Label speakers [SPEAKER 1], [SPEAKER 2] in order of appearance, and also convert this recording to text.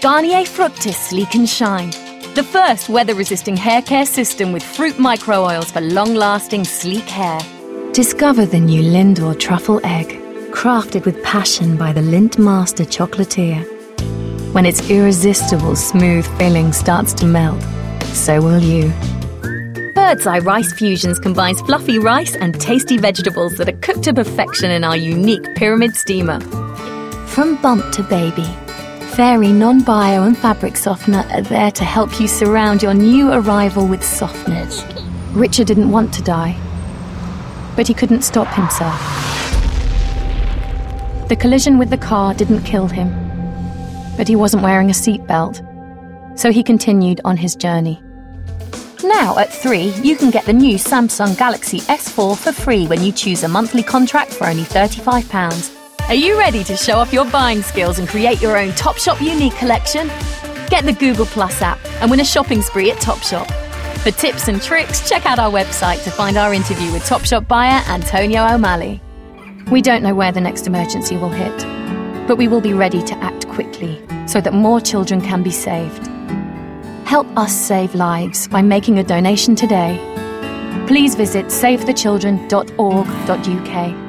[SPEAKER 1] Garnier Fructis Sleek and Shine, the first weather-resisting hair care system with fruit micro-oils for long-lasting, sleek hair. Discover the new Lindor Truffle Egg, crafted with passion by the Lindt Master chocolatier. When its irresistible, smooth filling starts to melt, so will you. Bird's Eye Rice Fusions combines fluffy rice and tasty vegetables that are cooked to perfection in our unique pyramid steamer. From bump to baby, Fairy Non-Bio and Fabric Softener are there to help you surround your new arrival with softness. Richard didn't want to die, but he couldn't stop himself. The collision with the car didn't kill him, but he wasn't wearing a seatbelt, so he continued on his journey. Now at 3, you can get the new Samsung Galaxy S4 for free when you choose a monthly contract for only £35. Are you ready to show off your buying skills and create your own Topshop unique collection? Get the Google Plus app and win a shopping spree at Topshop. For tips and tricks, check out our website to find our interview with Topshop buyer Antonio O'Malley. We don't know where the next emergency will hit, but we will be ready to act quickly so that more children can be saved. Help us save lives by making a donation today. Please visit savethechildren.org.uk.